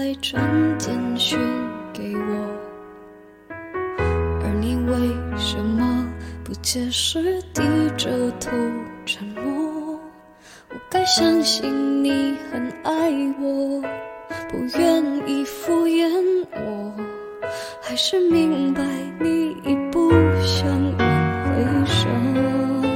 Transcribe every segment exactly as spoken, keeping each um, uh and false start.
才传简讯给我，而你为什么不解释，低着头沉默？我该相信你很爱我，不愿意敷衍我，还是明白你已不想挽回什么？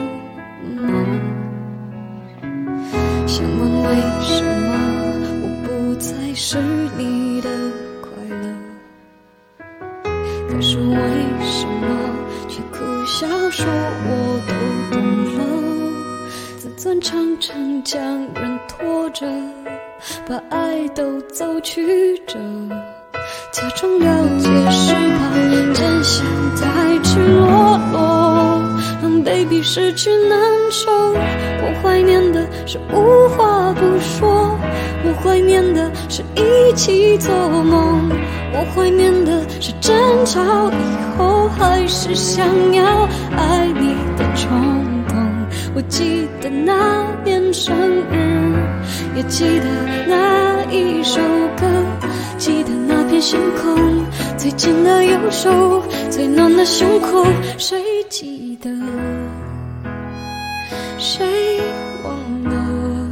想问为什么我不再是你的快乐，可是为什么却苦笑说我都懂了？自尊常常将人拖着，把爱都走曲折，假装了解是怕真相太赤裸裸，让 baby 失去难受。我怀念的是无话不说，我怀念的是一起做梦，我怀念的是争吵以后还是想要爱你的冲动。我记得那年生日，也记得那一首歌，记得那片星空，最紧的右手，最暖的胸口，谁记得？谁忘了？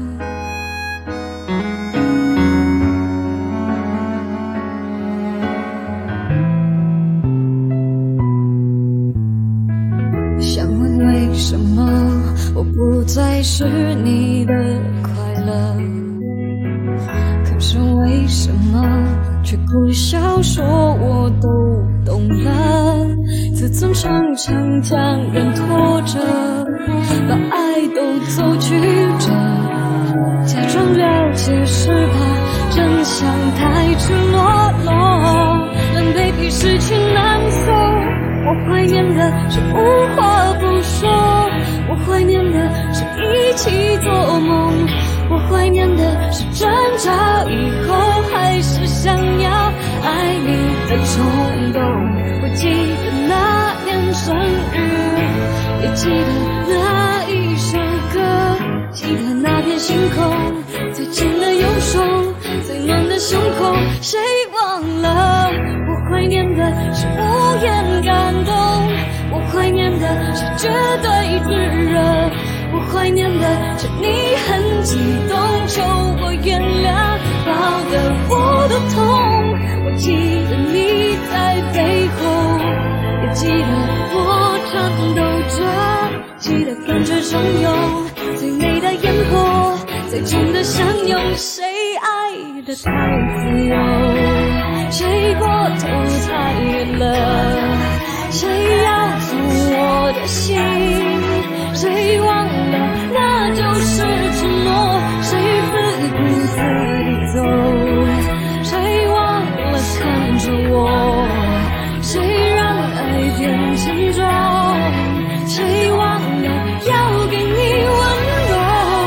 想问为什么我不再是你的快乐，可是为什么却苦笑说我都懂了？自尊常常将人拖着，把爱都走曲折，假装了解是怕真相太赤裸裸，让 baby 失去难受。我怀念的是无话不说，我怀念的是一起做梦，我怀念的是争吵以后还是想要爱你的冲动。我记得那年生日，也记得那一首歌，记得那片星空，最紧的右手，最暖的胸口，谁忘了？我怀念的是无言感动，我怀念的是绝对炙热，我怀念的是你很激动，求我原谅，抱得我的痛。我记得你在背后，也记得我颤抖着，记得感觉汹涌，最美的烟火，最真的相拥。谁爱的太自由，谁过头太远了，谁要走我的心，谁忘了那就是承诺，谁自顾自地走，谁忘了看着我，谁让爱变沉重，谁忘了要给你温柔。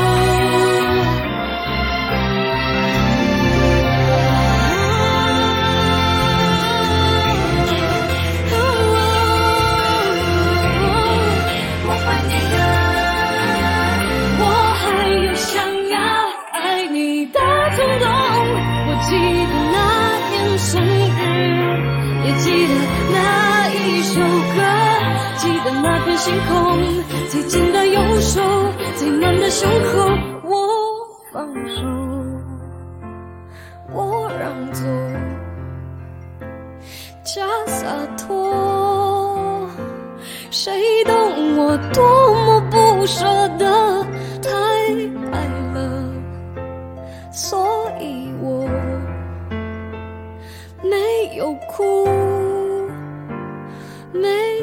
记得那年生日，也记得那一首歌，记得那片星空，最紧的右手，最暖的胸口。我放手，我让座，假洒脱，谁懂我多么不舍得，太爱了，所以我没有哭，没